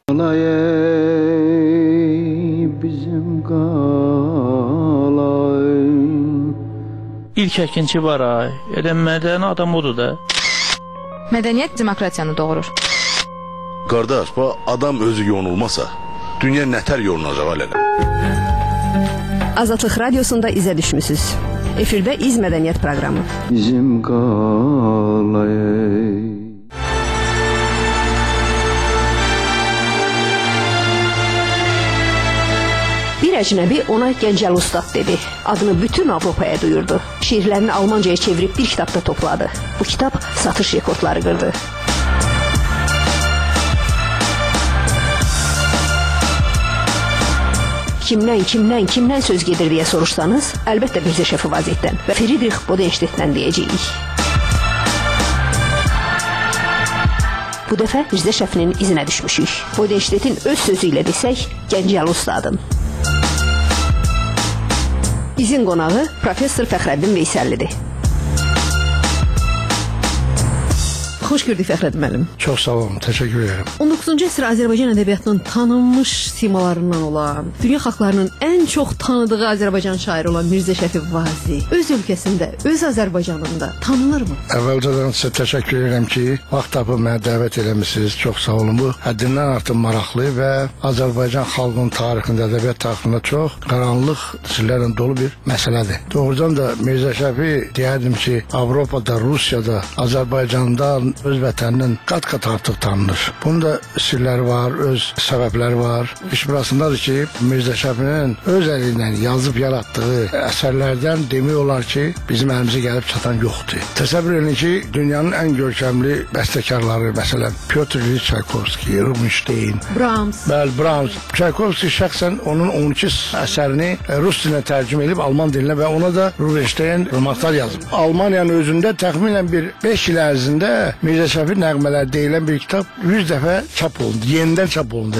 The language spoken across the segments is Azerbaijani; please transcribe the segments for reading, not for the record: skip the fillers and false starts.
Bizim qalay. İlk əkinçi var ay. Elə mədəni adam odur da. Mədəniyyət demokratiyanı doğurur. Qardaş, bu adam özü yonulmasa, dünya nətər yolunacaq alələ? Azadlıq Radiosunda izə düşmüsünüz. Efirdə İz Mədəniyyət proqramı. Bizim qalay. Bir əcnəbi ona Gəncəl Ustad dedi. Adını bütün Avropaya duyurdu. Şiirlərini Almancaya çevirib bir kitabda topladı. Bu kitab satış rekordları qırdı. Kimdən söz gedir deyə soruşsanız, əlbəttə Mirzə Şəfi Vazehdən və Friedrich Bodenstedtdən deyəcəyik. Bu dəfə Mirzə Şəfinin izinə düşmüşük. Bodenstedtin öz sözü ilə desək, Gəncəl Ustadın. İzin qonağı Professor Fəxrəddin Veysəllidir. Xoş gördük Fəxrəddin müəllim. Çox sağ olun, təşəkkür edirəm. 19-cu əsr Azərbaycan ədəbiyyatının tanınmış simalarından olan, dünya xalqlarının ən çox tanıdığı Azərbaycan şairi olan Mirzə Şəfi Vazeh öz ölkəsində, öz Azərbaycanında tanınırmı? Əvvəlcədən sizə təşəkkür edirəm ki, vaxt tapıb mənə dəvət eləmisiniz. Çox sağ olun. Bu həddindən artıq maraqlı və Azərbaycan xalqının tarixində, ədəbiyyat tarixində çox qaranlıq sirlərlə dolu bir məsələdir. Doğrudan da Mirzə Şəfi deyərdim ki, Avropada, Rusiyada, Azərbaycanda öz vətəninin qat-qat artıq tanınır. Bunun da sirləri var, öz səbəbləri var. İş burasındadır ki, Mirzə Şəfinin öz əli ilə yazıb yaratdığı əsərlərdən demək olar ki, bizim əlimizə gəlib çatan yoxdur. Təsəvvür edin ki, dünyanın ən görkəmli bəstəkarları, məsələn, Pyotr İliç Çaykovski, Rubinstein, Brahms. Bəli, Brahms. Çaykovski şəxsən onun 12 əsərini rus dilinə tərcümə edib Alman dilinə və ona da Rubinstein romanlar yazıb. Almaniyanın özündə təxminən bir 5 il ərzində Mirzə Şəfi nəğmələr deyilən bir kitab 100 dəfə çap olundu, yenidən çap olundu.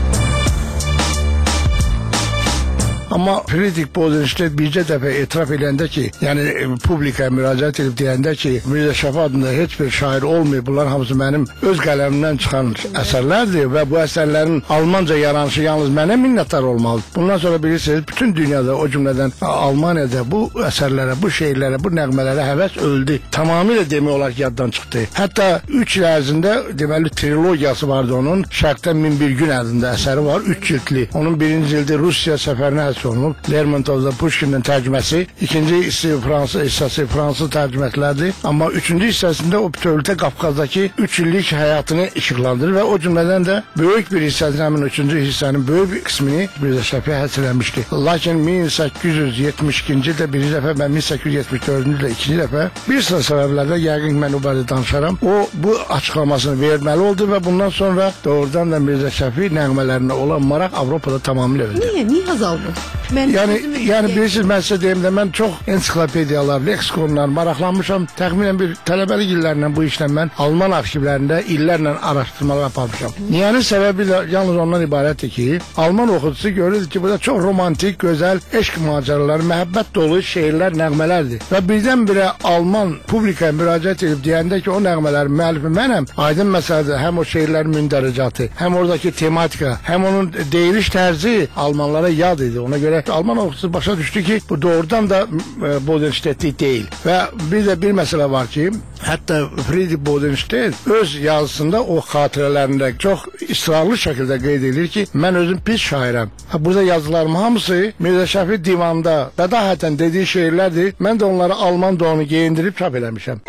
Amma Friedrich Bodenstedt bircə dəfə etiraf edəndə ki, yəni publikaya müraciət edib deyəndə ki, Mirzə Şəfi adında heç bir şair olmayıb, bunlar hamısı mənim öz qələmimdən çıxan əsərlərdir və bu əsərlərin Almanca yaranışı yalnız mənə minnətdar olmalıdır. Bundan sonra bilirsiniz, bütün dünyada, o cümlədən Almaniyada bu əsərlərə, bu şeirlərə, bu nəğmələrə həvəs öldü. Tamamilə demək olar ki, yaddan çıxdı. Hətta 3 il ərzində deməli trilogiyası vardı onun. Şərqdən 1001 gün adında əsəri var, 3 cildli. Onun birinci cildi Rusiya səfərinə olunub. Lermontov'da Pushkin'in tərcüməsi, ikinci hissəsi Fransız tərcüməsilərdir. Amma üçüncü hissəsində o bütövlükdə Qafqazdakı 3 illik həyatını işıqlandırır və o cümlədən də böyük bir hissəsinin, həmin üçüncü hissənin böyük bir qismini Mirzə Şəfi həsrələmişdi. Lakin 1872-ci ildə birinci dəfə, mən 1874-cü ildə ikinci dəfə bir sıra səbəblərdə yəqin mən o barədə danışaram. O bu açıqlamasını verməli oldu və bundan sonra doğrudan da Mirzə Şəfi nəğmələrinə olan maraq Avropada tamamilə öldü. Niyə azaldı? Yəni bilirsiniz, mən sizə deyim də, mən çox ensiklopediyalar, leksikonlar maraqlanmışam. Təxminən bir tələbəlik illərlə bu işlə mən Alman arxivlərində illərlə araşdırmalar aparmışam. Niyənin səbəbi də yalnız ondan ibarətdir ki, Alman oxucusu görür ki, burada çox romantik, gözəl eşq macəraları, məhəbbət dolu şeirlər, nəğmələrdir. Və birdən-birə Alman publikaya müraciət edib deyəndə ki, o nəğmələrin müəllifi mənəm, aydın məsələdir, həm o şeirlərin mündəricatı, həm oradakı tematika, həm onun deyiliş tərzi Almanlara yad idi. Ona görə Alman oxucusu başa düşdü ki, bu doğrudan da Bodenstedtlik deyil. Və bir məsələ var ki, hətta Friedrich Bodenstedt öz yazısında, o xatirələrində çox israrlı şəkildə qeyd edir ki, mən özüm pis şairəm. Burada yazılarım hamısı Mirzə Şəfi divanında bədahətən dediyi şeirlərdir. Mən də onları Alman donu geyindirib çap eləmişəm.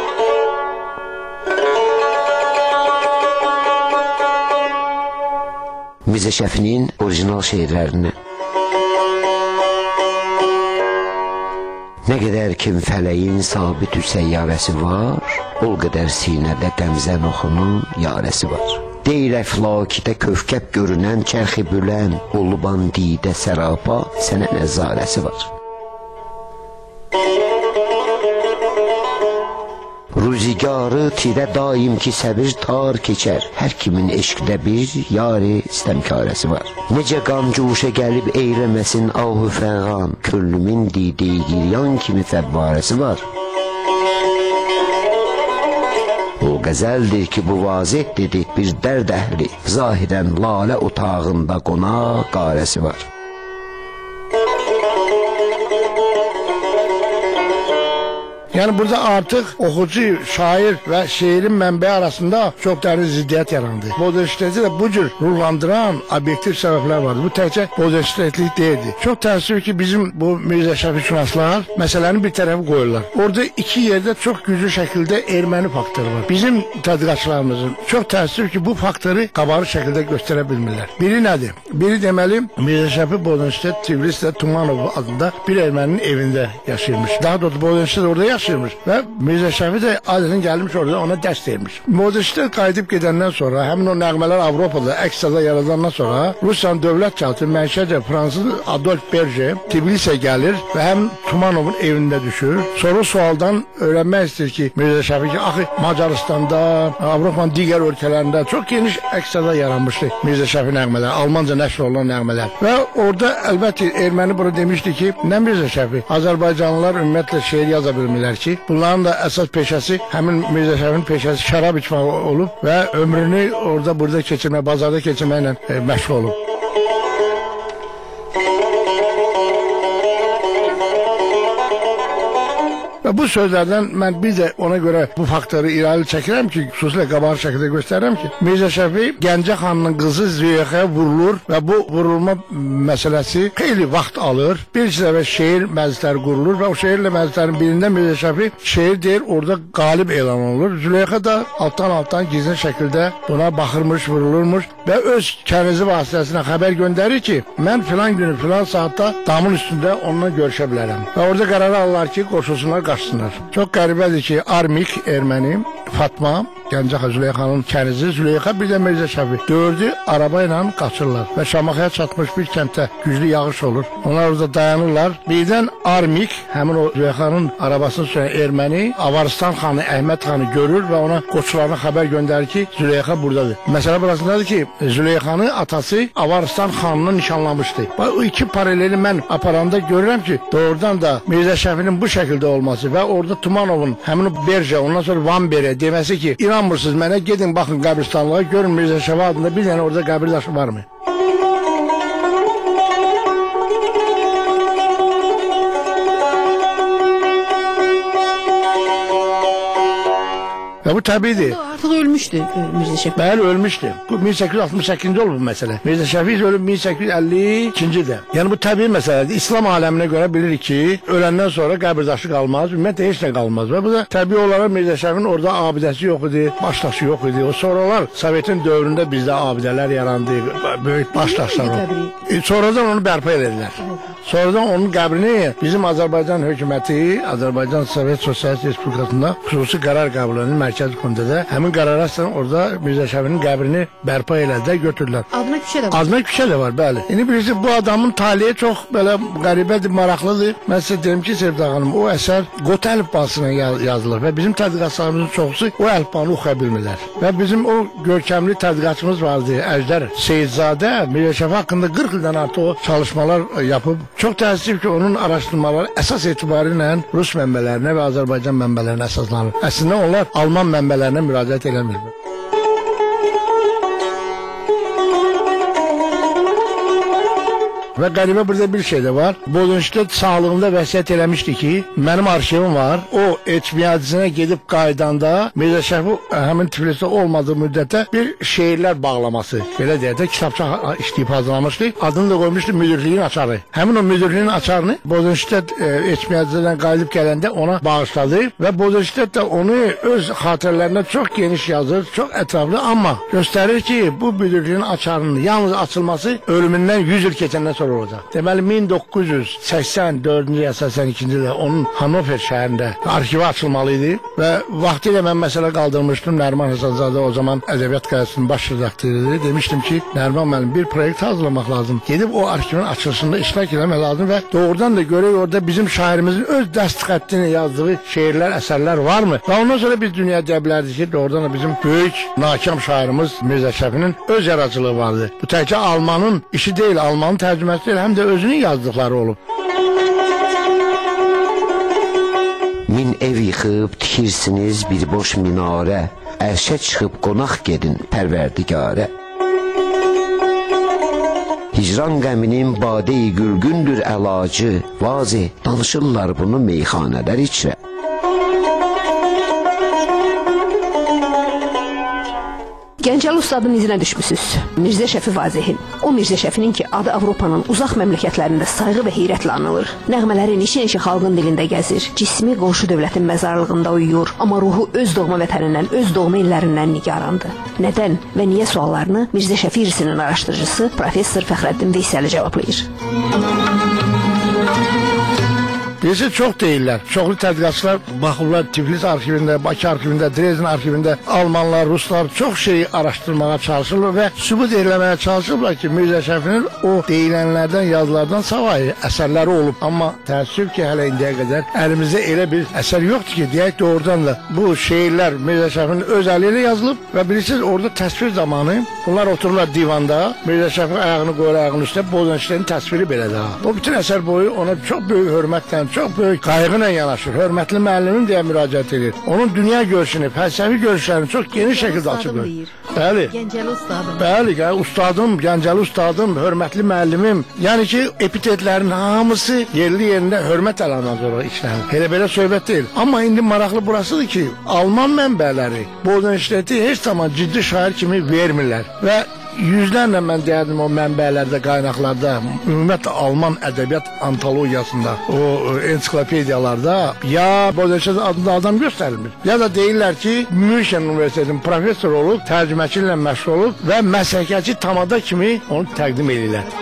Mirzə Şəfinin orijinal şeirlərini. Nə qədər ki fələyin sabit səyyarəsi var, o qədər sinədə qəmzən oxunun yarəsi var. Deyir əflakidə kövkəb görünən çərxi bülən, oluban didə sərapa sənə nəzarəsi var. Ruzigarı tirə daim ki səbir tar keçər, hər kimin eşqdə bir yari istəmkarəsi var. Necə qamcuşə gəlib eyləməsin ahü fəğan, köllümün dideyi giryan kimi fəvvarəsi var. O qəzəldir ki, bu vazih dedi bir dərd əhli. Zahirən lalə otağında qonaq qarəsi var. Yani burada artık oxucu, şair ve şeirin mənbəyi arasında çok dərin ziddiyyət yarandı. Modernistliği de bu cür ruhlandıran obyektiv sebepler vardı. Bu təkcə modernistlik değildi. Çok təəssüf ki bizim bu Mirzə Şəfi şünaslar məsələnin bir tərəfi qoyurlar. Orada iki yerde çok güclü şekilde Erməni faktoru var. Bizim tədqiqatçılarımızın çok təəssüf ki bu faktoru qabarıq şekilde göstərebilmirlər. Biri nədir? Biri deməli Mirzə Şəfi Modernistdə Tiflisdə Tumanov adında bir Erməninin evində yaşayırmış. Daha doğrusu Modernistdə orada yaşayırmış. Ve Mirzə Şəfi de adının gelmiş orada ona dərs vermiş. Modernistlər qayıdıb gedəndən sonra həmin o nəğmələr Avropada əksada yaradandan sonra Rusiyanın dövlət teatrı mənşəcə Fransız Adolf Berger Tbilisə gəlir və həm Tumanovun evində düşür. Sonra sualdan öğrenmək istəyir ki Mirzə Şəfi ki axı Macaristanda, Avropanın digər ölkələrində çox geniş əksada yaranmışdı Mirzə Şəfi nəğmələr, Almanca nəşr olunan nəğmələr. Və orada əlbəttə erməni bunu demişdi ki, nə Mirzə Şəfi, Azərbaycanlılar ümumiyyətlə şeir yaza bilmirlər ki, bunların da əsas peşəsi həmin Mirzə Şəfinin peşəsi şərab içmək olub və ömrünü orada burada keçirmək, bazarda keçirməklə məşğul olub. Ve bu sözlerden ben bir de ona göre bu faktörü irali çekirəm ki, xüsusilə qabarıq şəkildə göstərirəm ki, Mirzə Şəfi Gəncə xanının qızı Züleyxaya vurulur ve bu vurulma meselesi xeyli vaxt alır. Bir dəfə şehir məclisləri qurulur ve o şehirlə məclislərin birində Mirzə Şəfi şehir deyir, orada qalib elan olunur. Züleyxa da alttan gizli şəkildə buna baxırmış, vurulurmuş ve öz kənizi vasitəsilə xəbər göndərir ki, mən filan günü filan saatda damın üstündə onunla görüşə bilərəm. Və orada qərar alırlar ki, qoşulsunlar, qaçsınlar. Çox qəribədir ki, Armik erməni, Fatma, Gəncə Züleyxanın kənizi, Züleyxa bir də Mirzə Şəfi. Dördü araba ilə qaçırlar və Şamaxıya çatmış bir kənddə güclü yağış olur. Onlar orada dayanırlar. Birdən Armik, həmin o Züleyxanın arabasını sürən erməni, Avaristan xanı, Əhməd xanı görür və ona qoçularına xəbər göndərir ki, Züleyxa buradadır. Məsələ burasındadır ki, Züleyxanı atası Avaristan xanını nişanlamışdı. Bu iki paraleli mən aparanda görürəm ki, doğrudan da Mirzə Şəfinin bu şəkildə olması və orada Tumanovun həmin o Berje, ondan sonra Van Bere deməsi ki, İnanmırsınız mənə, gedin baxın qəbristanlığa, görün Mirzə Şəfi adında bir dənə orada qəbir daşı var mı? Ve bu tabidir. Artıq ölmüşdü Mirzə Şəfi. Bəli, ölmüşdü. Bu 1868-ci olub bu məsələ. Mirzə Şəfi ölüb 1852-ci-də. Yəni bu təbii məsələdir. İslam aləminə görə bilirik ki, öləndən sonra qəbirdaşı qalmaz, ümumiyyətlə heç nə qalmaz. Və bu da təbii olaraq Mirzə Şəfinin orada abidəsi yox idi, başdaşı yox idi. O sonralar Sovetin dövründə bizdə abidələr yarandı, böyük başdaşlar oldu. Sonradan onu bərpa edildiler. Sonradan onun qəbrini bizim Azərbaycan hökuməti, Azərbaycan Sovet Sosialist Respublikasında xüsusi qərar qəbul edən Mərkəzi Komitədə həmin qərara əsasən orada Mirzə Şəfinin qəbrini bərpa elədilər, götürdülər. Adına küçə də var. Adına küçə də var, bəli. İndi bilirsiniz, bu adamın talihi çox belə qəribədir, maraqlıdır. Mən sizə deyim ki, Sevda xanım, o əsər Qot əlifbasına yazılır və bizim tədqiqatçılarımızın çoxusu o əlifbanı oxuya bilmirlər. Və bizim o görkəmli tədqiqatçımız vardı, Əjdər Seyidzadə, Mirzə Şəfi haqqında 40 ildən artıq o çalışmalar yapıb. Çox təəssüf ki, onun araşdırmaları əsas etibarilə Rus mənbələrinə və Azərbaycan mənbələrinə əsaslanır. Əslində onlar Alman mənbələrinə müraciət eləmir. Ve galiba burada bir şey de var. Bodenstedt sağlığında vəsiyyət eləmişdi ki, mənim arşivim var. O etmiyadıcına gedib qaydanda Mirzə Şəfi həmin Tiflisdə olmadığı müddətdə bir şeirlər bağlaması, belə deyək də, kitabça işləyib hazırlamışdı. Adını da qoymuşdu müdürlüyün açarı. Həmin o müdürlüyün açarını Bodenstedt etmiyadıcıdan qayıdıb gələndə ona bağışladı və Bodenstedt də onu öz xatirələrində çox geniş yazır, çox ətraflı, amma göstərir ki, bu müdürlüyün açarının yalnız açılması ölümündən 100 il keçəndən sonra olacaq. Deməli 1984-cü ya 82-ci ildə onun Hanover şəhərində arxivi açılmalıydı və vaxtilə mən məsələ qaldırmışdım. Nəriman Həsənzadə o zaman Ədəbiyyat Qəzetinin baş redaktörüydü. Demişdim ki, Nəriman müəllim, bir proyekt hazırlamaq lazım. Gedib o arxivin açılışında iştirak etmək lazım və doğrudan da görək orada bizim şairimizin öz dəst xəttini yazdığı şeirlər, əsərlər varmı? Və ondan sonra biz dünya deyə bilərdik ki, doğrudan da bizim böyük nakam şairimiz Mirzə Şəfinin öz yaradıcılığı vardı. Bu təkcə Almanın işi deyil, Almanın tərcüməsi deyil, həm də özünün yazdıqları olub. Min ev yıxıb tikirsiniz bir boş minarə, ərşə çıxıb qonaq gedin pərverdigara. Hicran qəminin badeyi gülgündür əlacı, vazi danışırlar bunu meyxanələr içrə. Gəncəli ustadın izinə düşmüsüz. Mirzə Şəfi Vazehin. O Mirzə Şəfinin ki, adı Avropanın uzaq məmləkətlərində sayğı və heyrətlə anılır. Nəğmələri neçə-neçə xalqın dilində gəzir. Cismi qonşu dövlətin məzarlığında uyuyur. Amma ruhu öz doğma vətənindən, öz doğma illərindən nigarandı. Nədən və niyə suallarını Mirzə Şəfi irsinin araşdırıcısı Professor Fəxrəddin Veysəli cavablayır. Birisi çox deyirlər. Çoxlu tədqiqatçılar baxırlar Tiflis arxivində, Bakı arxivində, Dresden arxivində Almanlar, Ruslar çox şeyi araşdırmağa çalışırlar və sübut eləməyə çalışırlar ki, Mirzə Şəfinin o deyilənlərdən, yazılardan savayı əsərləri olub. Amma təəssüf ki, hələ indiyə qədər əlimizdə elə bir əsər yoxdur ki, deyək doğrudan da bu şeirlər Mirzə Şəfinin öz əli ilə yazılıb və bilirsiniz orada təsvir zamanı bunlar otururlar divanda, Mirzə Şəfi ayağını qoyur ayağının üstə, Bozancıların təsviri belədir. O bütün əsər boyu ona çox böyük hörmətlə, çox böyük qayğı ilə yanaşır. Hörmətli müəllimim deyə müraciət edir. Onun dünya görüşünü, fəlsəfi görüşlərini çox geniş şəkildə açıqlayır. Bəli. Gəncəli ustadım. Bəli, ustadım, Gəncəli ustadım, hörmətli müəllimim. Yəni ki, epitetlərin hamısı yerli yerində hörmət əlaməti olaraq işlənir. Elə belə söhbət deyil. Amma indi maraqlı burasıdır ki, Alman mənbələri Bodenstedti heç zaman ciddi şair kimi vermirlər və yüzlərlə mən deyərdim o mənbələrdə, qaynaqlarda, ümumiyyətlə Alman ədəbiyyat antologiyasında, o ensiklopediyalarda ya Bodenstedt adında adam göstərilmir. Ya da deyirlər ki, München Universitetinin professor olub, tərcüməçiliklə məşğul olub və məsələçi tamada kimi onu təqdim edirlər.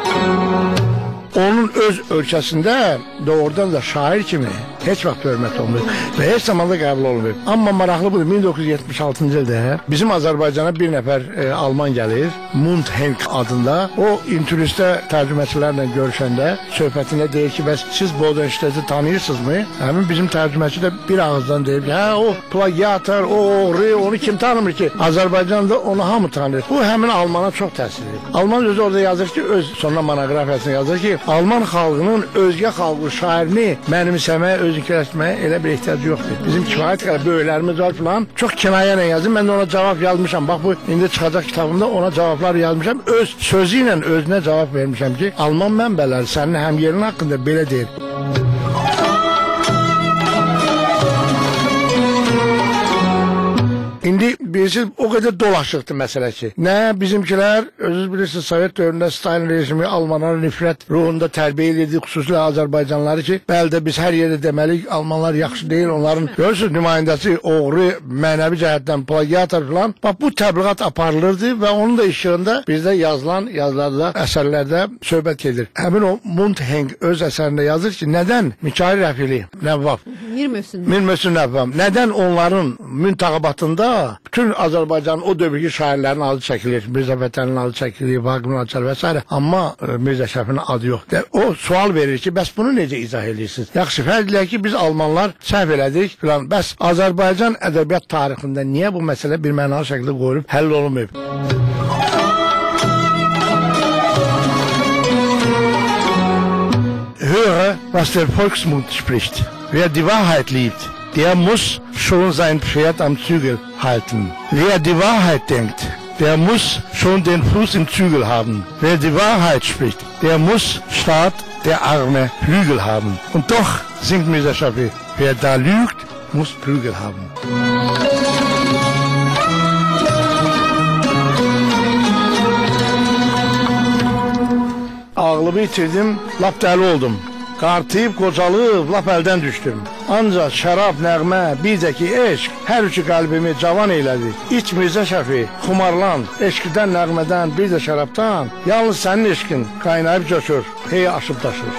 Onun öz ölkəsində doğrudan da şair kimi heç vaxt hörmət olmuyor və heç zaman da qəbul olmuyor. Amma maraqlı budur, 1976-cı ildə bizim Azərbaycana bir nəfər Alman gəlir, Mundhenk adında. O internetdə tərcüməçilərlə görüşəndə söhbətində deyir ki, bəs siz Bodenstedti tanıyırsınızmı? Həmin bizim tərcüməçi də bir ağızdan deyir ki, hə o plagiator, o oğru, onu kim tanımır ki? Azərbaycanda onu hamı tanır. Bu həmin Almana çox təsir edir. Alman özü orada yazır ki, öz sonra monoqrafiyasını yazır ki, Alman xalqının özgə xalqı şairini mənimsəməyə, özünkiləşməyə elə bir ehtiyacı yoxdur. Bizim kifayət qədər böyüklərimiz var filan. Çox kinayə ilə yazdım. Mən də ona cavab yazmışam. Bax bu indi çıxacaq kitabımda ona cavablar yazmışam. Öz sözü ilə özünə cavab vermişəm ki, Alman mənbələri sənin həmyerin haqqında belə deyir. İndi bilirsiniz o qədər dolaşıqdır məsələ ki. Nə bizimkilər, özünüz bilirsiniz, Sovet dövründə Stalin rejimi Almanlara nifrət ruhunda tərbiyə edirdi, xüsusilə Azərbaycanlıları ki, bəli də biz hər yerdə deməliyik, Almanlar yaxşı deyil, onların görürsünüz nümayəndəsi oğru, mənəvi cəhətdən plagiator filan. Bax bu təbliğat aparılırdı və onun da işığında bizdə yazılan yazılarda, əsərlərdə söhbət gedir. Həmin o Mundhenk öz əsərində yazır ki, nədən Mikail Rəfili, Nəvvab, Mir Möhsün Nəvvab, nədən onların müntəqabatında bütün Azərbaycanın o dövrki şairlərin adı çəkilir. Mirzə Fətəlinin adı çəkilir, Vaqifin adı və s. Amma Mirzə Şəfinin adı yoxdur. O sual verir ki, bəs bunu necə izah edirsiniz? Yaxşı, fərq edək ki, biz Almanlar səhv elədik filan. Bəs Azərbaycan ədəbiyyat tarixində niyə bu məsələ bir mənalı şəkildə qoyulub, həll olunmayıb? Höre, was der Volksmund spricht. Wer die Wahrheit liebt, der muss schon sein Pferd am Zügel halten. Wer die Wahrheit denkt, der muss schon den Fuß im Zügel haben. Wer die Wahrheit spricht, der muss statt der Arme Flügel haben. Und doch, singt Mirzə Şəfi, wer da lügt, muss Prügel haben. Ağlımı itirdim, lap dəli oldum. Qartıyıb, qocalıb, lap əldən düşdüm. Ancaq şərab, nəğmə, bir də ki, eşq, hər üçü qəlbimi cavan eylədi. İç Mirzə Şəfi, xumarlan, eşqdən, nəğmədən, bir də şərabdan, yalnız sənin eşqin qaynayıb coşur, hey aşıb daşır.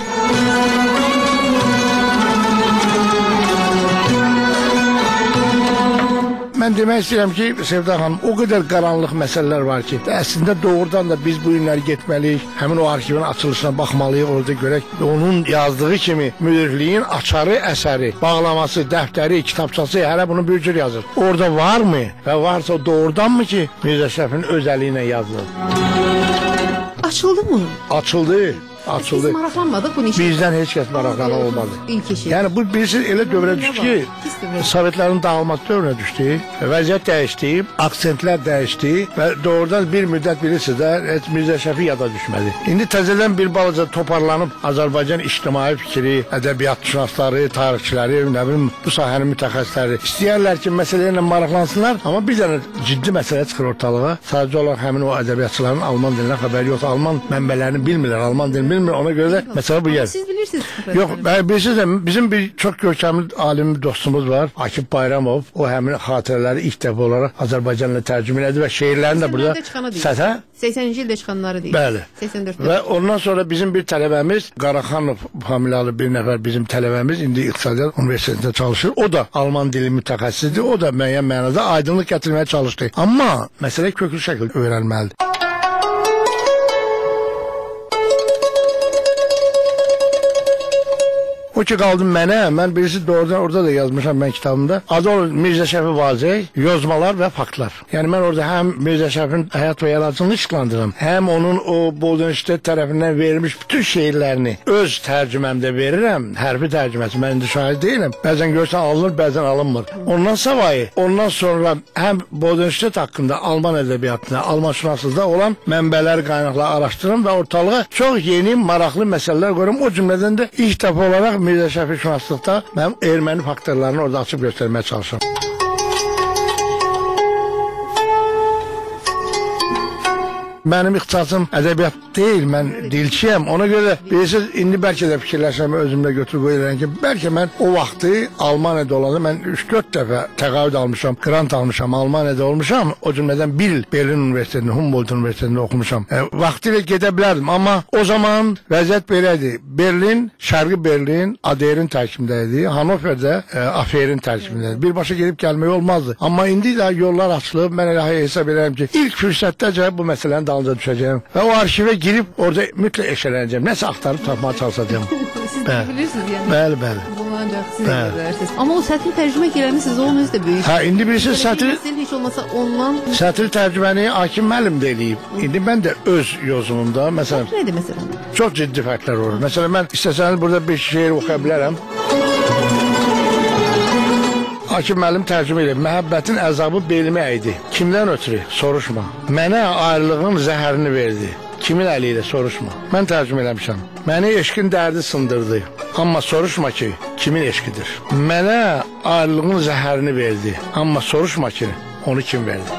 Mən demək istəyirəm ki, Sevda xanım, o qədər qaranlıq məsələlər var ki, əslində doğrudan da biz bu günləri getməliyik, həmin o arxivin açılışına baxmalıyıq, orada görək, onun yazdığı kimi müdirliyin açarı əsəri, bağlaması, dəftəri, kitabçası, hələ bunu bir cür yazır. Orada varmı və varsa doğrudanmı ki, Mirzə Şəfinin öz əli ilə yazılır? Açıldı mı? Açıldı. açıldı. Biz maraqlanmadıq bu neçə. Bizdən heç kəs maraqlanan olmadı. İlk işi. Yəni bu birisi elə dövrə düşdü ki, Pis dövrə. Sovetlərin dağılması dövrünə düşdü. Vəziyyət dəyişdi, aksentlər dəyişdi və doğrudan bir müddət bilirsiniz də heç Mirzə Şəfi yada düşmədi. İndi təzədən bir balaca toparlanıb Azərbaycan ictimai fikri, ədəbiyyatşünasları, tarixçiləri, nə bilim bu sahənin mütəxəssisləri istəyirlər ki, məsələlərlə maraqlansınlar, amma bir dənə ciddi məsələ çıxır ortalığa. Sadəcə olaraq həmin o ədəbiyyatçıların alman dilindən xəbəri yoxdur, alman mənbələrini bilmirlər, alman dilini bilmirlər. Ona görə də məsələ bu yer. Siz bilirsiniz. Yox, bilirsiniz də bizim bir çox görkəmli alim dostumuz var, Akif Bayramov. O həmin xatirələri ilk dəfə olaraq Azərbaycanla tərcümə elədi və şeirlərini də burada sətə 80-ci ildə çıxanları deyil. Bəli. 84-də. Və ondan sonra bizim bir tələbəmiz Qaraxanov familiyalı bir nəfər bizim tələbəmiz indi İqtisadiyyat Universitetində çalışır. O da alman dili mütəxəssisidir. O da müəyyən mənada aydınlıq gətirməyə çalışdı. Amma məsələ köklü şəkildə öyrənməlidir. O ki qaldı mənə, mən birisi doğrudan orada da yazmışam mən kitabımda. Adı olur Mirzə Şəfi Vazeh, Yozmalar və Faktlar. Yəni mən orada həm Mirzə Şəfin həyat və yaradıcılığını işıqlandırıram, həm onun o Bodenstedt tərəfindən verilmiş bütün şeirlərini öz tərcüməmdə verirəm. Hərfi tərcüməsi, mən indi şahid deyiləm. Bəzən görsən alınır, bəzən alınmır. Ondan savayı, ondan sonra həm Bodenstedt haqqında Alman ədəbiyyatında, Almanşünaslığında olan mənbələr, qaynaqları araşdırırım və ortalığa çox yeni, maraqlı məsələlər qoyuram. O cümlədən də ilk dəfə olaraq Mirzə Şəfi şünaslıqda mən erməni faktorlarını orada açıb göstərməyə çalışıram. Mənim ixtisasım ədəbiyyat deyil, mən dilçiyəm. Ona görə bilirsiniz, indi bəlkə də fikirləşirəm, özümlə götürüb qoyuram ki, bəlkə mən o vaxtı Almaniyada olanda mən 3-4 dəfə təqaüd almışam, grant almışam, Almaniyada olmuşam. O cümlədən bir il Berlin Universitetində, Humboldt Universitetində oxumuşam. Vaxtilə gedə bilərdim, amma o zaman vəziyyət belədir. Berlin, Şərqi Berlin, Aderin tərkibində idi. Hanoverdə Aferin tərkibində idi. Birbaşa gedib gəlmək olmazdı. Amma indi də yollar açılıb, mən elə hesab edirəm ki, ilk fürsətdəcə bu məsələni dalınca düşəcəyəm və o arşivə girib orada mütləq eşələnəcəm. Nəsə axtarıb tapmağa çalışacağım. Siz də bilirsiniz yəni. Bəli, bəli. Bunu ancaq siz də bilərsiniz. Amma o sətri tərcümə girəmisiniz, onun özü də böyük. Hə, indi bilirsiniz sətri Heç olmasa ondan sətri tərcüməni Hakim müəllim də eləyib. İndi mən də öz yozumumda məsələn nədir məsələn? çox ciddi fərqlər olur. Məsələn mən istəsəniz burada bir şeir oxuya bilərəm. Hakim müəllim tərcümə edib. Məhəbbətin əzabı belimə əydi. Kimdən ötürü? Soruşma. Mənə ayrılığın zəhərini verdi. Kimin əli ilə? Soruşma. Mən tərcümə eləmişəm. Məni eşqin dərdi sındırdı. Amma soruşma ki, kimin eşqidir. Mənə ayrılığın zəhərini verdi. Amma soruşma ki, onu kim verdi.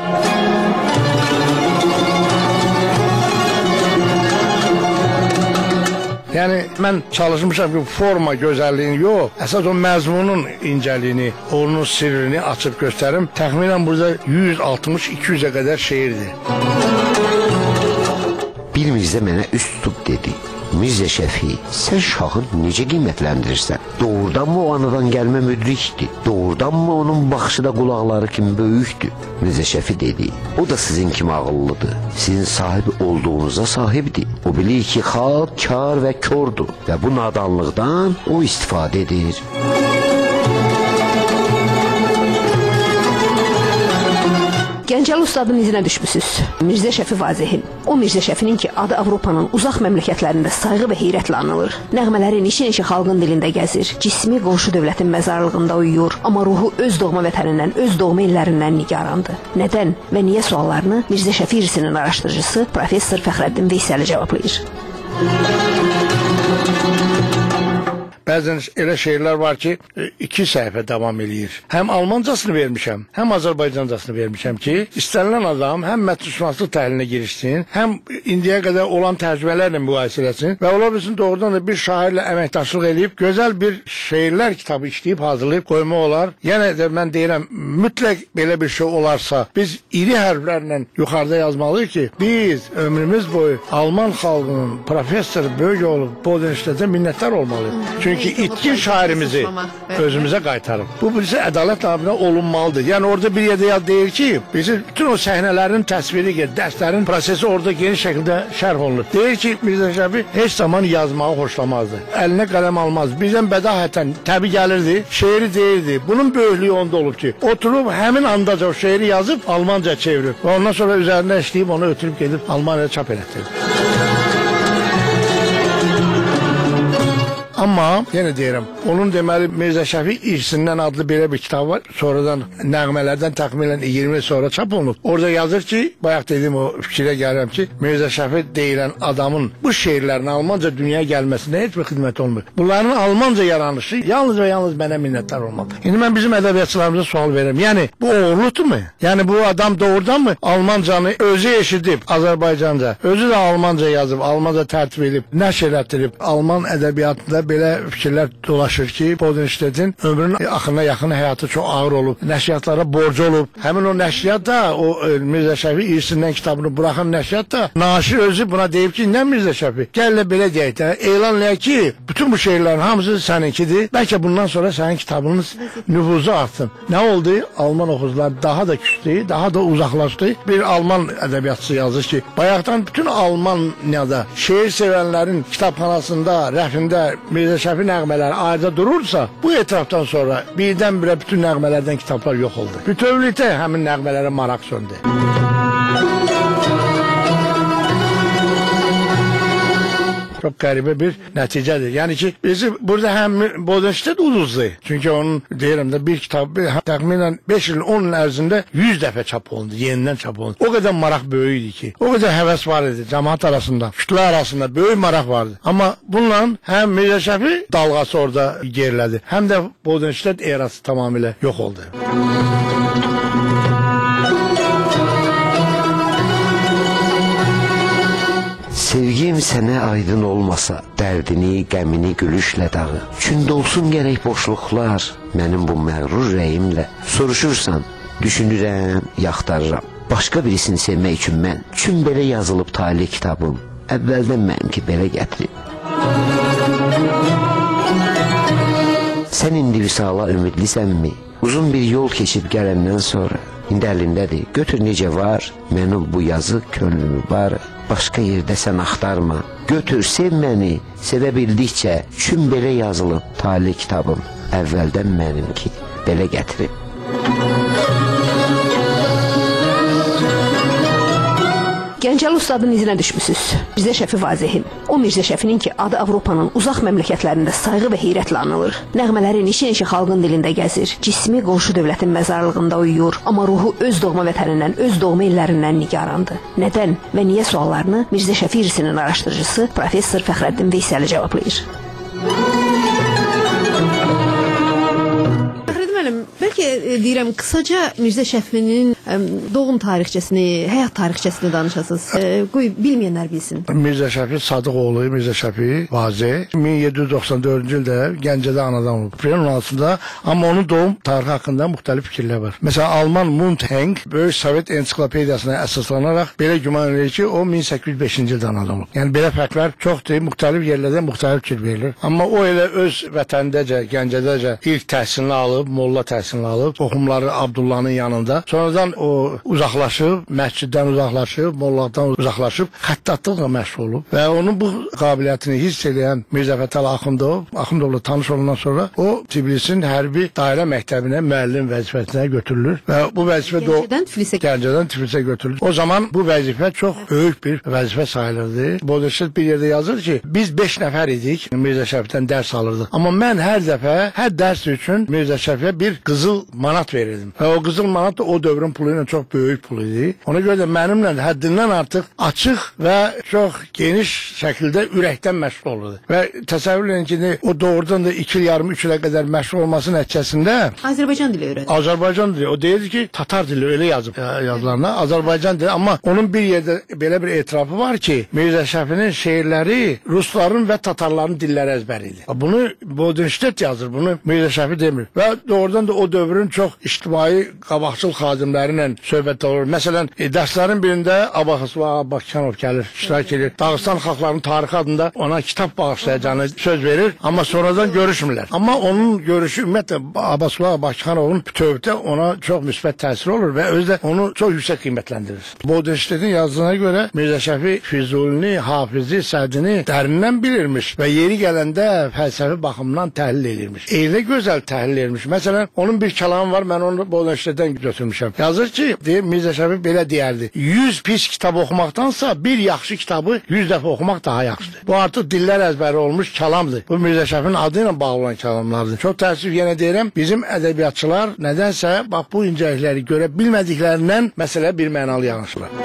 Yəni mən çalışmışam ki, forma gözəlliyini yox, əsas o məzmunun incəliyini, onun sirrini açıb göstərim. Təxminən burada 160-200-ə qədər şeirdir. Bir Mirzə mənə üst tutub dedi: Mirzə Şəfi, sən şahı necə qiymətləndirirsən? Doğrudanmı o anadan gəlmə müdrikdir? Doğrudanmı onun baxışı da qulaqları kimi böyükdür? Mirzə Şəfi dedi: o da sizin kimi ağıllıdır. Sizin sahibi olduğunuza sahibdir. O bilir ki, xalq kar və kördür və bu nadanlıqdan o istifadə edir. Gəncəli ustadın izinə düşmüsüz. Mirzə Şəfi Vazehin. O Mirzə Şəfinin ki, adı Avropanın uzaq məmləkətlərində sayğı və heyrətlə anılır. Nəğmələri neçə-neçə xalqın dilində gəzir. Cismi qonşu dövlətin məzarlığında uyuyur. Amma ruhu öz doğma vətənindən, öz doğma illərindən nigarandır. Nədən və niyə suallarını Mirzə Şəfi irsinin araşdırıcısı professor Fəxrəddin Veysəli cavablayır. Bəzən elə şeirlər var ki, 2 səhifə davam eləyir. Həm almancasını vermişəm, həm Azərbaycancasını vermişəm ki, istənilən adam həm mətnşünaslıq təhlilinə girişsin, həm indiyə qədər olan tərcümələrlə müqayisə etsin və ola bilsin doğrudan da bir şairlə əməkdaşlıq edib, gözəl bir şeirlər kitabı işləyib, hazırlayıb qoymaq olar. Yəni də mən deyirəm, mütləq belə bir şey olarsa, biz iri hərflərlə yuxarıda yazmalıyıq ki, biz ömrümüz boyu Alman xalqının professor böyük olub Bodenstedtə minnətdar olmalıyıq. Çünki itkin şairimizi özümüzə qaytarıb. Bu birisi ədalət naminə olunmalıdır. Yəni orada bir yerdə deyir ki, bizim bütün o səhnələrin təsviri, dərslərin prosesi orada geniş şəkildə şərh olunur. Deyir ki, Mirzə Şəfi heç zaman yazmağı xoşlamazdı. Əlinə qələm almaz. Bizdən bədahətən təbii gəlirdi, şeiri deyirdi. Bunun böyüklüyü onda olub ki, oturub həmin andaca o şeiri yazıb Almanca çevirib. Və ondan sonra üzərində işləyib onu ötürüb gedib Almaniyada çap elətdirdi. Amma yenə deyirəm, onun deməli Mirzə Şəfi İrsindən adlı belə bir kitab var. Sonradan nəğmələrdən təxminən 20 il sonra çap olunub. Orada yazır ki, bayaq dediyim o fikrə gəlirəm ki, Mirzə Şəfi deyilən adamın bu şeirlərin Almanca dünyaya gəlməsində heç bir xidmət olmur. Bunların Almanca yaranışı yalnız və yalnız mənə minnətdar olmalıdır. İndi mən bizim ədəbiyyatçılarımıza sual verirəm. Yəni bu oğurluqdurmu? Yəni bu adam doğrudanmı Almancanı özü eşidib Azərbaycanca, özü də Almanca yazıb, Almanca tərtib edib, nəşr etdirib. Alman ədəbiyyatında belə fikirlər dolaşır ki, Bodenstedtin ömrünün axırına yaxın həyatı çox ağır olub, nəşriyyatlara borcu olub. Həmin o nəşriyyat da, o Mirzə Şəfi İrsindən kitabını buraxan nəşriyyat da, naşir özü buna deyib ki, nə Mirzə Şəfi? Gəl belə deyək də, elan eləyək ki, bütün bu şeylərin hamısı səninkidir. Bəlkə bundan sonra sənin kitabınız nüfuzu artsın. Nə oldu? Alman oxucular daha da küçdü, daha da uzaqlaşdı. Bir Alman ədəbiyyatçısı yazır ki, bayaqdan bütün Almanyada şeir sevənlərin kitabxanasında, rəfində Mirzə Şəfi nəğmələri ayrıca durursa, bu etrafdan sonra birdən-birə bütün nəğmələrdən kitablar yox oldu. Bütövlükdə həmin nəğmələrə maraq söndü. Çok qəribə bir nəticədir. Yəni ki, bizi burada həm Bodenstedt uduzdu. Çünki onun deyirəm də bir kitab təxminən 5 il 10 il ərzində 100 dəfə çap olundu, yenidən çap olundu. O qədər maraq böyük idi ki, o qədər həvəs var idi cəmaət arasında, kütlə arasında böyük maraq vardı. Amma bununla həm Mirzə Şəfi dalğası orada gerilədi, həm də Bodenstedt erası tamamilə yox oldu. Sevgim sənə aydın olmasa, dərdini, qəmini gülüşlə dağı. Kündə olsun gərək boşluqlar, mənim bu məğrur rəyimlə. Soruşursan, düşünürəm, yaxtarıram. Başqa birisini sevmək üçün mən, çün belə yazılıb talih kitabım, əvvəldən mənimki belə gətirib. Sən indi visala ümidlisənmi? Uzun bir yol keçib gələndən sonra, indi əlindədir, götür necə var, mənim bu yazı könlümü var. Başqa yerdə sən axtarma. Götür, sev məni, sevə bildikcə, çün belə yazılıb talih kitabım, əvvəldən mənimki belə gətirib. Gəncəli ustadın izinə düşmüsünüz. Mirzə Şəfi Vazehin. O Mirzə Şəfinin ki, adı Avropanın uzaq məmləkətlərində sayğı və heyrətlə anılır. Nəğmələri neçə-neçə xalqın dilində gəzir. Cismi qonşu dövlətin məzarlığında uyuyur. Amma ruhu öz doğma vətənindən, öz doğma illərindən nigarandır. Nədən və niyə suallarını Mirzə Şəfi irsinin araşdırıcısı Professor Fəxrəddin Veysəli cavablayır. Bəlkə deyirəm, qısaca Mirzə Şəfinin doğum tarixçəsini, həyat tarixçəsini danışasınız. Qoy bilməyənlər bilsin. Mirzə Şəfi Sadıqoğlu, Mirzə Şəfi Vazeh 1794-cü ildə Gəncədə anadan olub. Aprelin 16-da, amma onun doğum tarixi haqqında müxtəlif fikirlər var. Məsələn, Alman Mundheng Böyük Sovet Ensiklopediyasına əsaslanaraq belə güman edir ki, o 1805-ci ildə anadan olub. Yəni belə fərqlər çoxdur, müxtəlif yerlərdə müxtəlif fikir verilir. Amma o elə öz vətəndəcə, Gəncədəcə ilk təhsilini alıb, molla təhsilini alıb, toxumları Abdullahın yanında. Sonradan o uzaqlaşıb, məsciddən uzaqlaşıb, mollaqdan uzaqlaşıb, xəttatlıqla məşğul olub. Və onun bu qabiliyyətini hiss edən Mirzə Fətəli Axundovla tanış olandan sonra o Tbilisin hərbi dairə məktəbinə müəllim vəzifəsinə götürülür. Və bu vəzifə Gəncədən Tiflisə götürülür. O zaman bu vəzifə çox böyük bir vəzifə sayılırdı. Bodenstedt bir yerdə yazır ki, biz 5 nəfər idik, Mirzə Şəfidən dərs alırdıq. Amma mən hər dəfə, hər dərs üçün Mirzə Şəfiyə bir qızıl manat verirdim. Və o qızıl manat da o dövrün pulu ilə çox böyük pul idi. Ona görə də mənimlə həddindən artıq açıq və çox geniş şəkildə ürəkdən məşğul olurdu. Və təsəvvür edin ki, o doğrudan da 2 il yarım, 3 ilə qədər məşğul olması nəticəsində Azərbaycan dili öyrədi. Azərbaycan dili. O deyirdi ki, Tatar dili öyle yazıb yazılarına. Azərbaycan dili. Amma onun bir yerdə belə bir etirafı var ki, Mirzə Şəfinin şeirləri Rusların və Tatarların dilləri əzbəridir. Bunu Bodenstedt yazır. Bunu Mirzə Şəfi demir. Və doğrudan da o dövrün çox ictimai qabaqcıl xadimləri ilə söhbət olur. Məsələn, dərslərin birində Abbasova Bakıxanov gəlir, iştirak edir. Dağıstan xalqlarının tarixi adında ona kitab bağışlayacağını söz verir, amma sonradan görüşmürlər. Amma onun görüşü ümumiyyətlə Abbasova Bakıxanovun bütövlükdə ona çox müsbət təsir olur və özü də onu çox yüksək qiymətləndirir. Bodenstedtin yazdığına görə Mirzə Şəfi Füzulini, Hafizi, Sədini dərindən bilirmiş və yeri gələndə fəlsəfi baxımdan təhlil edirmiş. Elə gözəl təhlil edirmiş. Məsələn, onun bir kəlamı var, mən onu Bodenstedtdən götürmüşəm. Yazır yazır ki, deyir Mirzə Şəfi belə deyərdi. 100 pis kitab oxumaqdansa bir yaxşı kitabı 100 dəfə oxumaq daha yaxşıdır. Bu artıq dillər əzbəri olmuş kəlamdır. Bu Mirzə Şəfinin adı ilə bağlı olan kəlamlardır. Çox təəssüf yenə deyirəm, bizim ədəbiyyatçılar nədənsə bax bu incəlikləri görə bilmədiklərindən məsələ bir mənalı yanaşırlar.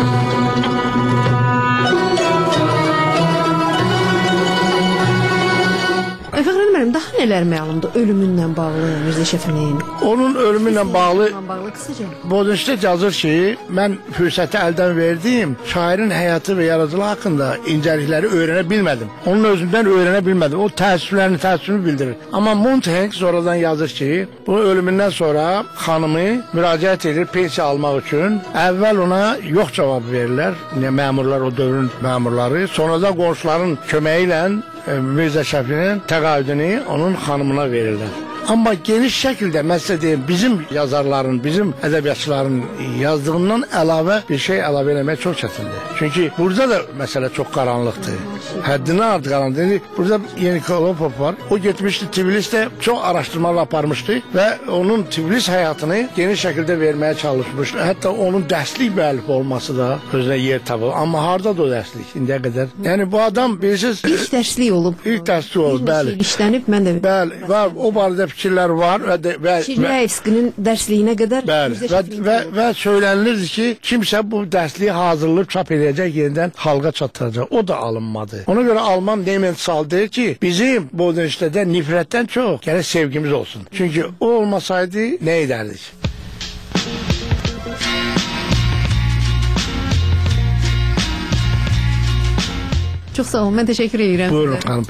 Fəxrəddin müəllim, daha nələr məlumdur ölümünlə bağlı Mirzə Şəfinin? Onun ölümünlə bağlı Qısaca. Bodenstedt yazır ki, mən fürsəti əldən verdim, şairin həyatı və yaradıcılığı haqqında incəlikləri öyrənə bilmədim. Onun özündən öyrənə bilmədim. O təəssüfünü bildirir. Amma Montaigne sonradan yazır ki, bu ölümündən sonra xanımı müraciət edir pensiya almaq üçün. Əvvəl ona yox cavab verirlər. Məmurlar, o dövrün məmurları. Sonra da qonşuların köməyi ilə Mirzə Şəfinin təqaüdünü onun xanımına verirlər. Amma geniş şəkildə məsələ deyim, bizim yazarların, bizim ədəbiyyatçıların yazdığından əlavə bir şey əlavə eləmək çox çətindir. Çünki burada da məsələ çox qaranlıqdır. Həddindən artıq qaranlıqdır. Burada Yeni Kolopov var. O getmişdi Tiflisdə çox araşdırmalar aparmışdı və onun Tiflis həyatını geniş şəkildə verməyə çalışmışdı. Hətta onun dərslik müəllif olması da özünə yer tapır. Amma hardadır o dərslik indiyə qədər? Yəni bu adam bilirsiniz... İlk dərslik olub. İlk dərslik olub, bəli. İşlənib, mən də... Bəli, var. O barədə fikirlər var və Şiriyevskinin dərsliyinə qədər və söylənilirdi ki, kimsə bu dərsliyi hazırlayıb çap edəcək, yenidən xalqa çatdıracaq. O da alınmadı. Ona görə Alman Nementsal deyir ki, bizim Bodenstedt'də nifrətdən çox gərək sevgimiz olsun. Çünki o olmasaydı nə edərdik? Çox sağ olun, mən təşəkkür edirəm. Buyurun xanım.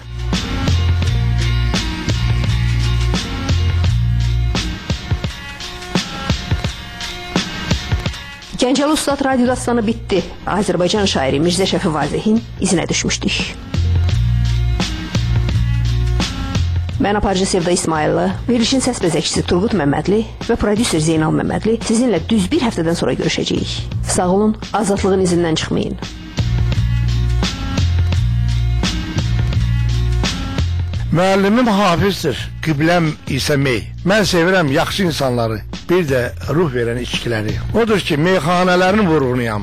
Gəncəli Ustad radyo dastanı bitdi. Azərbaycan şairi Mirzə Şəfi Vazehin izinə düşmüşdük. Mən aparıcı Sevda İsmayıllı, verilişin səs bəzəkçisi Turqut Məmmədli və prodüser Zeynal Məmmədli sizinlə düz bir həftədən sonra görüşəcəyik. Sağ olun, azadlığın izindən çıxmayın. Müəllimim Hafizdir, qibləm isə mey. Mən sevirəm yaxşı insanları, bir də ruh verən içkiləri. Odur ki, meyxanələrin vurğunuyam.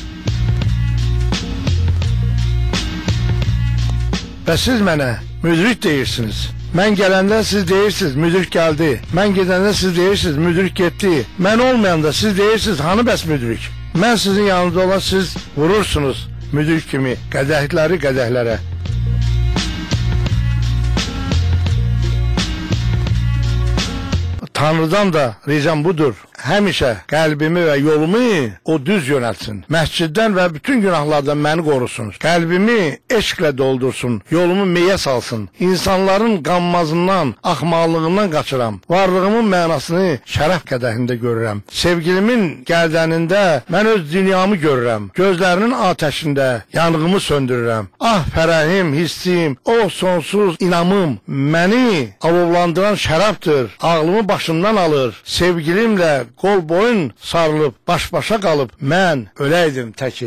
Və siz mənə müdrik deyirsiniz. Mən gələndə siz deyirsiniz, müdrik gəldi. Mən gedəndə siz deyirsiniz, müdrik getdi. Mən olmayanda siz deyirsiniz, hanı bəs müdrik? Mən sizin yanınızda olan siz vurursunuz müdrik kimi qədəhləri qədəhlərə. Tanrıdan da ricam budur. Həmişə qəlbimi və yolumu o düz yönəltsin. Məsciddən və bütün günahlardan məni qorusun. Qəlbimi eşqlə doldursun. Yolumu meyə salsın. İnsanların qanmazından, axmaqlığından qaçıram. Varlığımın mənasını şərəf qədəhində görürəm. Sevgilimin gəldənində mən öz dünyamı görürəm. Gözlərinin atəşində yanğımı söndürürəm. Ah fərəhim, hissim, o sonsuz inamım məni alovlandıran şərabdır. Ağlımı başımdan alır. Sevgilimlə qol boyun sarılıb, baş-başa qalıb, mən öləydim təki.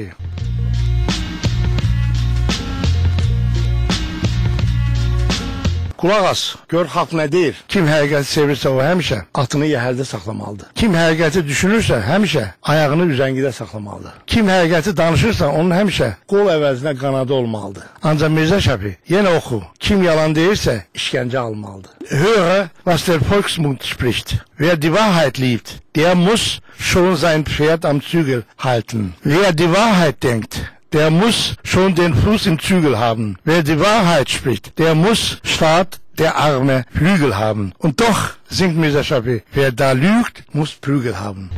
Qulaq as, gör xalq nə deyir. Kim həqiqəti sevirsə o həmişə atını yəhərdə saxlamalıdır. Kim həqiqəti düşünürsə həmişə ayağını üzəngidə saxlamalıdır. Kim həqiqəti danışırsa onun həmişə qol əvəzinə qanadı olmalıdır. Ancaq Mirzə Şəfi yenə oxu. Kim yalan deyirsə işgəncə almalıdır. Höre, was der Volksmund spricht. Wer die Wahrheit liebt, der muss schon sein Pferd am Zügel halten. Wer die Wahrheit denkt, der muss schon den Fuß im Zügel haben. Wer die Wahrheit spricht, der muss statt der Arme Flügel haben. Und doch, singt Mirzə Şəfi, wer da lügt, muss Prügel haben.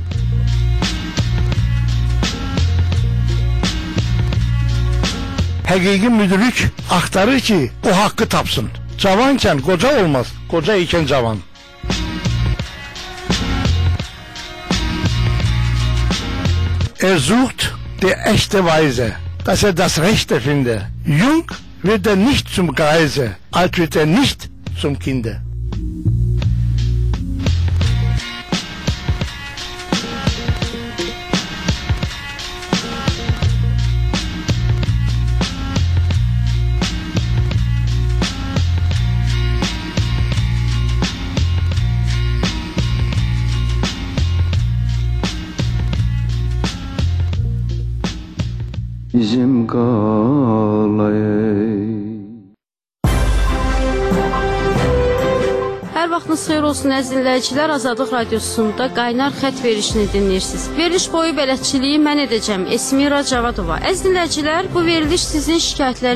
Həqiqi müdrik axtarır ki, o haqqı tapsın. Cavankən qoca olmaz, qoca ikən cavan. Sucht der echte Weise, dass das Rechte finde. Jung wird nicht zum Greise, alt wird nicht zum Kinde. qalay. Hər vaxtınız xeyir olsun əziz dinləyicilər. Azadlıq Radiosunda qaynar xət verilişini dinləyirsiniz. Veriliş boyu bələdçiliyi mən edəcəm. Esmira Cavadova. Əziz dinləyicilər, bu veriliş sizin şikayətləriniz